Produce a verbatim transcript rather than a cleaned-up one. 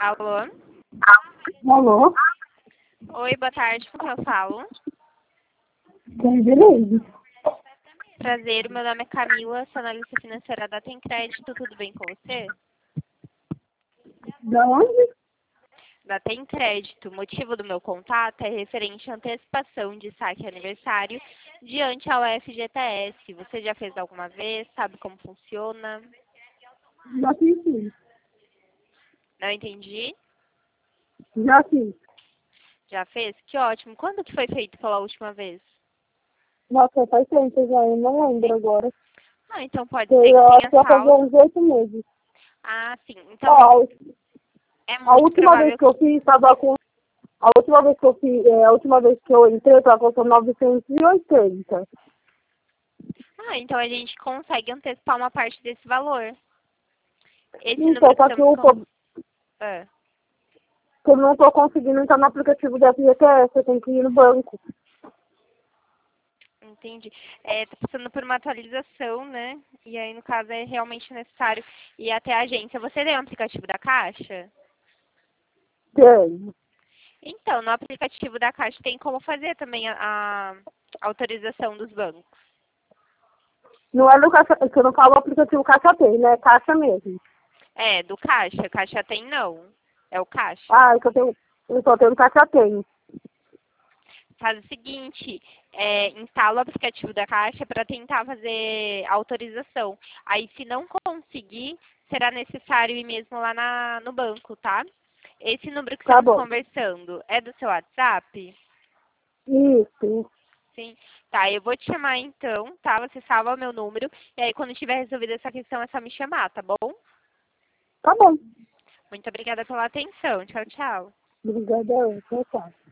Alô? Alô? Oi, boa tarde, com quem eu falo? Tem beleza. Prazer, meu nome é Camila, sou analista financeira da Tem Crédito, tudo bem com você? Da onde? Da Tem Crédito, o motivo do meu contato é referente à antecipação de saque aniversário diante ao F G T S. Você já fez alguma vez? Sabe como funciona? Já fiz sim. Não entendi? Já fiz. Já fez? Que ótimo. Quando que foi feito pela última vez? Nossa, faz tempo já, eu não lembro agora. Ah, então pode ser Eu que acho tenha que vai fazer saldo. uns oito meses. Ah, sim. Ó, Então, é a muito última vez provável que eu fiz, tava com... A última vez que eu fiz, é, a última vez que eu entrei, tava com novecentos e oitenta. Ah, então a gente consegue antecipar uma parte desse valor. Esse Então, número que só que estamos eu, com... tô- Ah, que eu não tô conseguindo entrar no aplicativo da F G T S, eu tenho que ir no banco. entendi. É, tá passando por uma atualização, né? E aí, no caso, é realmente necessário ir até a agência. Você tem um aplicativo da Caixa? Tem. Então, no aplicativo da Caixa tem como fazer também a, a autorização dos bancos. Não é no Caixa, que eu não falo aplicativo Caixa Tem, né? É Caixa mesmo. É, do Caixa. Caixa tem não. É o Caixa. Ah, é que eu tenho, eu só tenho Caixa Tem. Faz o seguinte, é, instala o aplicativo da Caixa para tentar fazer a autorização. Aí, se não conseguir, será necessário ir mesmo lá na, no banco, tá? Esse número que Tá estamos bom. conversando é do seu WhatsApp? Isso. Sim. Tá, eu vou te chamar então, tá? Você salva o meu número. E aí, quando tiver resolvida essa questão, é só me chamar, tá bom? Tá bom. Muito obrigada pela atenção. Tchau, tchau. Obrigada. Tchau, tchau.